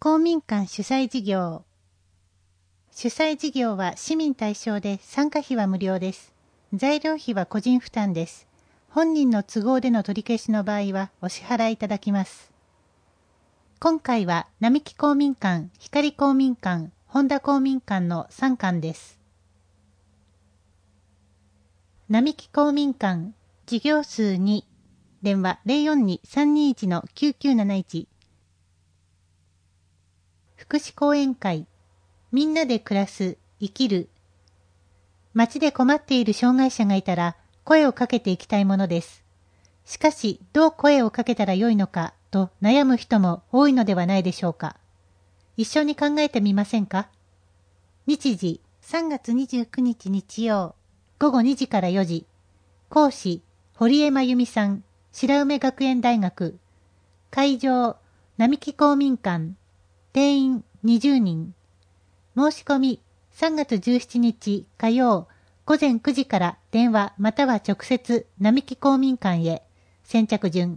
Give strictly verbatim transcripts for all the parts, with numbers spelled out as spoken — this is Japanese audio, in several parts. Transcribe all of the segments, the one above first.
公民館主催事業。主催事業は市民対象で参加費は無料です。材料費は個人負担です。本人の都合での取り消しの場合はお支払いいただきます。今回は並木公民館、光公民館、本田公民館のさん館です。並木公民館、事業数に、電話 ゼロよんに さんにいち きゅうきゅうなないち。福祉講演会、みんなで暮らす、生きる。街で困っている障害者がいたら声をかけていきたいものです。しかし、どう声をかけたらよいのかと悩む人も多いのではないでしょうか。一緒に考えてみませんか。日時、さんがつにじゅうくにち日曜、ごごにじからよじ。講師、堀江真由美さん、白梅学園大学。会場、並木公民館。定員にじゅうにん。申し込みさんがつじゅうしちにち火曜午前くじから電話または直接並木公民館へ。先着順。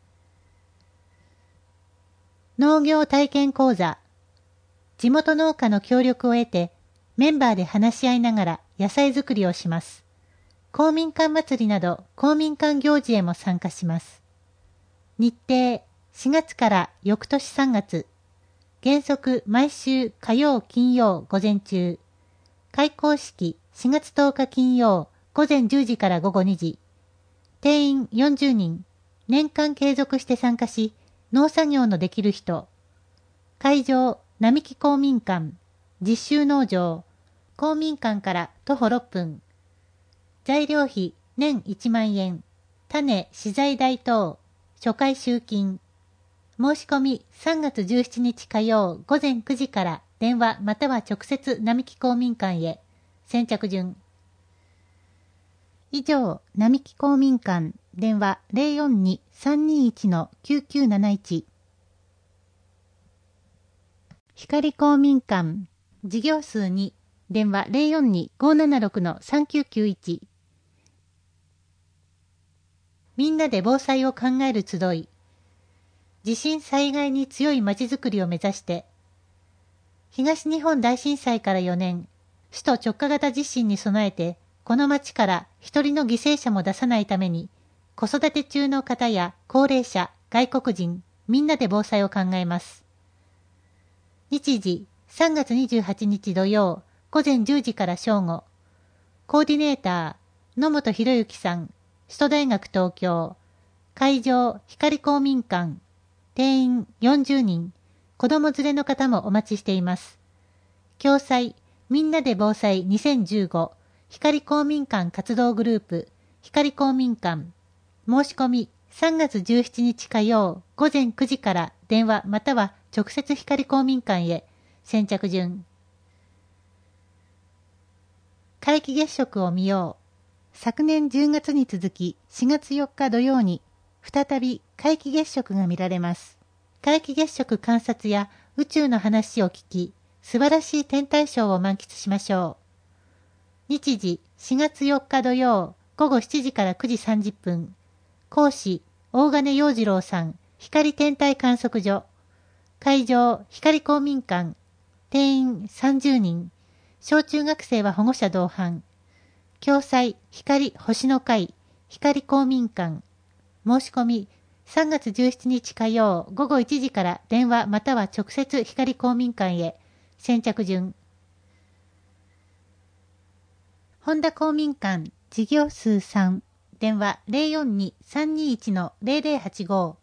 農業体験講座。地元農家の協力を得てメンバーで話し合いながら野菜作りをします。公民館祭りなど公民館行事へも参加します。日程しがつから翌年さんがつ。原則毎週火曜金曜午前中。開講式しがつとおか金曜午前じゅうじからごごにじ。定員よんじゅうにん。年間継続して参加し、農作業のできる人。会場並木公民館。実習農場。公民館から徒歩ろっぷん。材料費年いちまんえん。種資材代等。初回集金。申し込みさんがつじゅうしちにち火曜午前くじから電話または直接並木公民館へ。先着順。以上、並木公民館電話 ゼロよんに さんにいち きゅうきゅうなないち。光公民館事業数に電話 ゼロよんに ごーななろく さんきゅうきゅういち。みんなで防災を考える集い。地震災害に強いまちづくりを目指して、東日本大震災からよねん、首都直下型地震に備えて、この町から一人の犠牲者も出さないために、子育て中の方や高齢者、外国人、みんなで防災を考えます。日時、さんがつにじゅうはちにち土曜、午前じゅうじから正午。コーディネーター、野本博之さん、首都大学東京。会場、光公民館。定員よんじゅうにん。子供連れの方もお待ちしています。共催、みんなで防災にせんじゅうご。光公民館活動グループ、光公民館。申し込み、さんがつじゅうしちにち火曜、午前くじから電話または直接光公民館へ。先着順。皆既月食を見よう。昨年じゅうがつに続き、しがつよっか土曜に、再び皆既月食が見られます。皆既月食観察や宇宙の話を聞き、素晴らしい天体ショーを満喫しましょう。日時しがつよっか土曜午後しちじからくじさんじゅっぷん。講師大金洋次郎さん、光天体観測所。会場光公民館。定員さんじゅうにん。小中学生は保護者同伴。共催光星の会、光公民館。申し込みさんがつじゅうしちにち火曜午後いちじから電話または直接光公民館へ。先着順。本田公民館事業数さん電話 ゼロよんに さんにいち ゼロゼロはちご。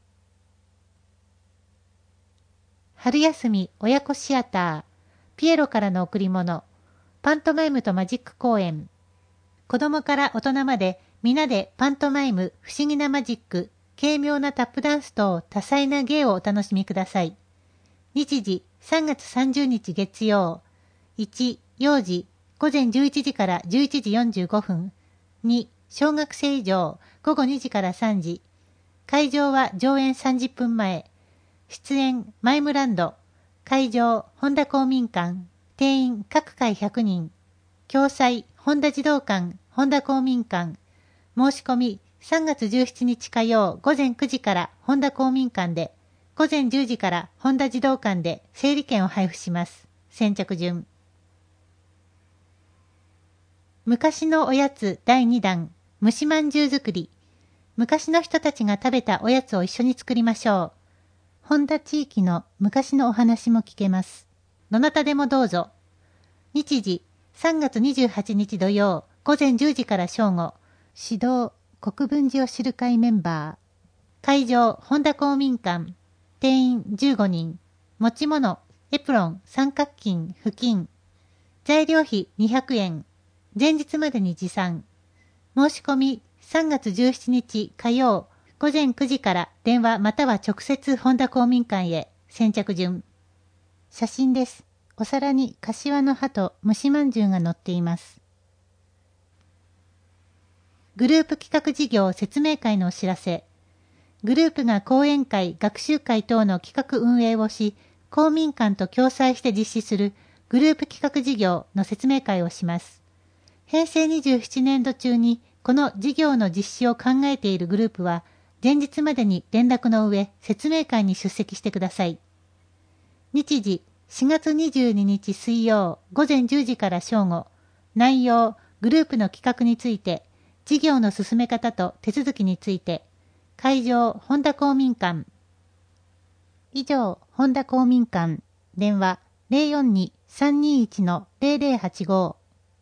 春休み親子シアターピエロからの贈り物パントマイムとマジック公演。子供から大人まで皆でパントマイム、不思議なマジック、軽妙なタップダンス等多彩な芸をお楽しみください。日時さんがつさんじゅうにち月曜。いち幼児午前じゅういちじからじゅういちじよんじゅうごふん。に小学生以上午後にじからさんじ。会場は上演さんじゅっぷんまえ。出演マイムランド。会場本田公民館。定員各回ひゃくにん。共催本田児童館、本田公民館。申し込みさんがつじゅうしちにち火曜午前くじから本田公民館で。 午前じゅうじから本田児童館で整理券を配布します。先着順。昔のおやつだいにだん、蒸しまんじゅう作り。昔の人たちが食べたおやつを一緒に作りましょう。本田地域の昔のお話も聞けます。どなたでもどうぞ。日時、さんがつにじゅうはちにち土曜、午前じゅうじから正午。指導、国分寺を知る会メンバー。会場、本田公民館。定員じゅうごにん。持ち物、エプロン、三角巾、布巾。材料費にひゃくえん。前日までに持参。申し込み、さんがつじゅうしちにち火曜、午前くじから電話または直接本田公民館へ。先着順。写真です。お皿に柏の葉と蒸しまんじゅうが載っています。グループ企画事業説明会のお知らせ。グループが講演会、学習会等の企画運営をし、公民館と共催して実施するグループ企画事業の説明会をします。へいせいにじゅうななねんど中にこの事業の実施を考えているグループは、前日までに連絡の上、説明会に出席してください。日時、しがつにじゅうににち水曜、午前じゅうじから正午。内容、グループの企画について、事業の進め方と手続きについて。会場、本田公民館。以上、本田公民館。電話、ゼロよんに さんにいち ゼロゼロはちご。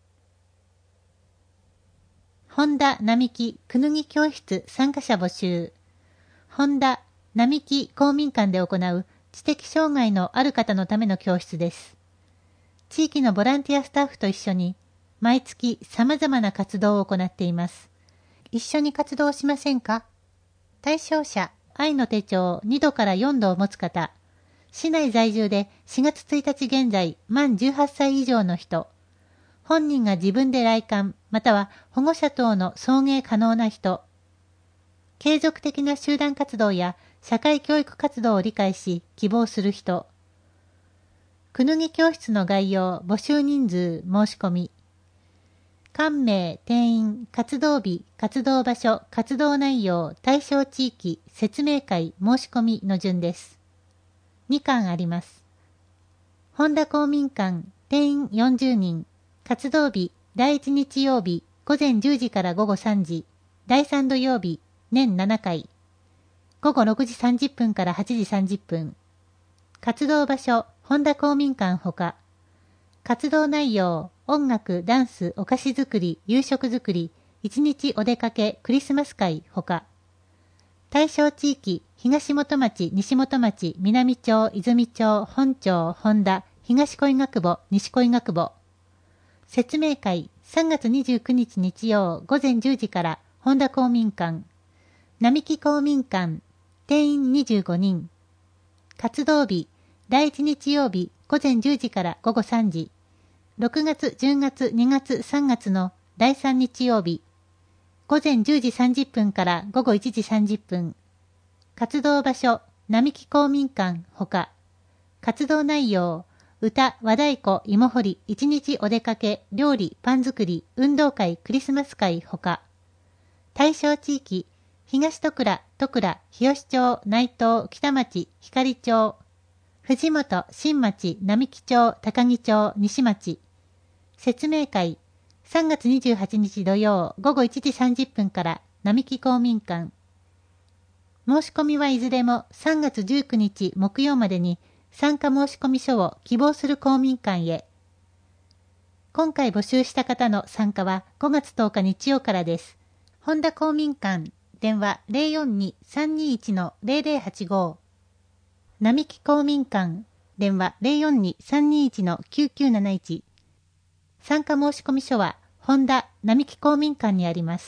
本田並木くぬぎ教室参加者募集。本田並木公民館で行う知的障害のある方のための教室です。地域のボランティアスタッフと一緒に毎月様々な活動を行っています。一緒に活動しませんか？対象者、愛の手帳にどからよんどを持つ方、市内在住でしがつついたち現在満じゅうはっさい以上の人、本人が自分で来館、または保護者等の送迎可能な人、継続的な集団活動や社会教育活動を理解し希望する人、くぬぎ教室の概要、募集人数、申し込み、館名、定員、活動日、活動場所、活動内容、対象地域、説明会、申し込みの順です。にかんあります。本田公民館、定員よんじゅうにん、活動日、だいいち日曜日、午前じゅうじから午後さんじ、だいさん土曜日、年ななかい、午後ろくじさんじゅっぷんからはちじさんじゅっぷん、活動場所、本田公民館ほか、活動内容、音楽、ダンス、お菓子作り、夕食作り、一日お出かけ、クリスマス会ほか、対象地域、東本町、西本町、南町、泉町、本町、本田、東小医学部、西小医学部。説明会、さんがつにじゅうくにち日曜、午前じゅうじから、本田公民館。並木公民館、定員にじゅうごにん。活動日、だいいち日曜日、午前じゅうじから午後さんじ。ろくがつ、じゅうがつ、にがつ、さんがつのだいさん日曜日、午前じゅうじさんじゅっぷんから午後いちじさんじゅっぷん。活動場所、並木公民館ほか。活動内容、歌、和太鼓、芋掘り、一日お出かけ、料理、パン作り、運動会、クリスマス会ほか。対象地域、東戸倉、戸倉、日吉町、内藤、北町、光町、藤本、新町、並木町、高木町、西町。説明会、さんがつにじゅうはちにち土曜、午後いちじさんじゅっぷんから、並木公民館。申し込みはいずれもさんがつじゅうくにち木曜までに参加申込書を希望する公民館へ。今回募集した方の参加はごがつとおか日曜からです。本田公民館、電話 ゼロよんに さんにいち ゼロゼロはちご。並木公民館、電話 ゼロよんに さんにいち きゅうきゅうなないち。参加申込書は本田並木公民館にあります。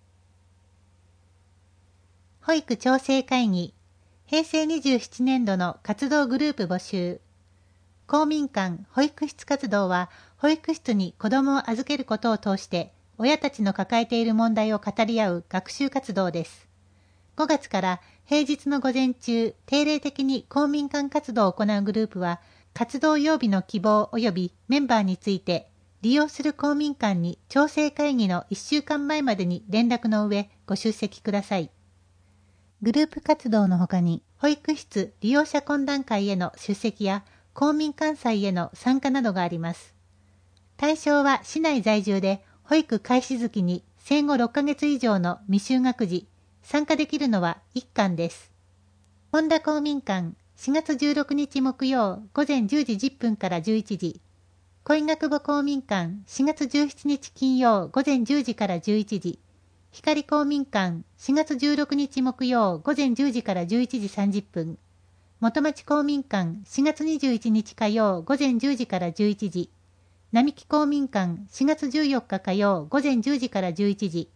保育調整会議、へいせいにじゅうななねんどの活動グループ募集。公民館保育室活動は、保育室に子どもを預けることを通して、親たちの抱えている問題を語り合う学習活動です。ごがつから平日の午前中、定例的に公民館活動を行うグループは、活動曜日の希望及びメンバーについて、利用する公民館に調整会議のいっしゅうかんまえまでに連絡の上、ご出席ください。 グループ活動のほかに、保育室利用者懇談会への出席や公民館祭への参加などがあります。対象は市内在住で保育開始月に生後ろっかげつ以上の未就学児、参加できるのはいっかんです。本田公民館しがつじゅうろくにち木曜午前じゅうじじゅっぷんからじゅういちじ、小井学母公民館しがつじゅうしちにち金曜午前じゅうじからじゅういちじ、光公民館しがつじゅうろくにち木曜午前じゅうじからじゅういちじさんじゅっぷん、元町公民館しがつにじゅういちにち火曜午前じゅうじからじゅういちじ、並木公民館しがつじゅうよっか火曜午前じゅうじからじゅういちじ。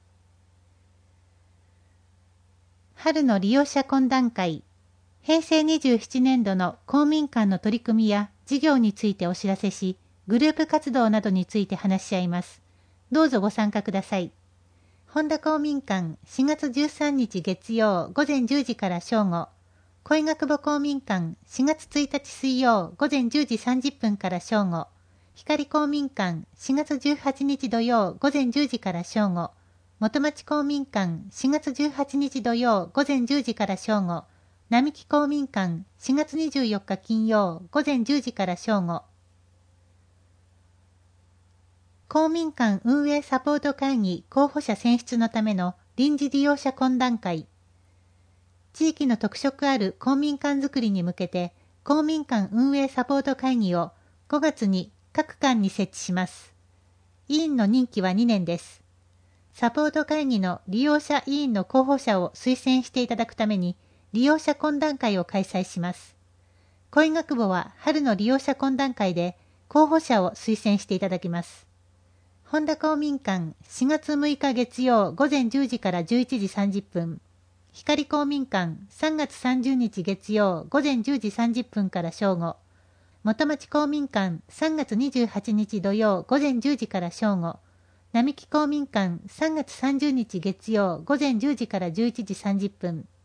春の利用者懇談会、へいせいにじゅうななねんどの公民館の取り組みや事業についてお知らせし、グループ活動などについて話し合います。どうぞご参加ください。本田公民館しがつじゅうさんにち月曜午前じゅうじから正午、小井学母公民館しがつついたち水曜午前じゅうじさんじゅっぷんから正午、光公民館しがつじゅうはちにち土曜午前じゅうじから正午、元町公民館しがつじゅうはちにち土曜午前じゅうじから正午、並木公民館しがつにじゅうよっか金曜午前じゅうじから正午。公民館運営サポート会議候補者選出のための臨時利用者懇談会。地域の特色ある公民館づくりに向けて公民館運営サポート会議をごがつに各館に設置します。委員の任期はにねんです。サポート会議の利用者委員の候補者を推薦していただくために利用者懇談会を開催します。小井学母は春の利用者懇談会で候補者を推薦していただきます。本田公民館しがつむいか月曜午前じゅうじからじゅういちじさんじゅっぷん、光公民館さんがつさんじゅうにち月曜午前じゅうじさんじゅっぷんから正午、元町公民館さんがつにじゅうはちにち土曜午前じゅうじから正午、並木公民館さんがつさんじゅうにち月曜午前じゅうじからじゅういちじさんじゅっぷん、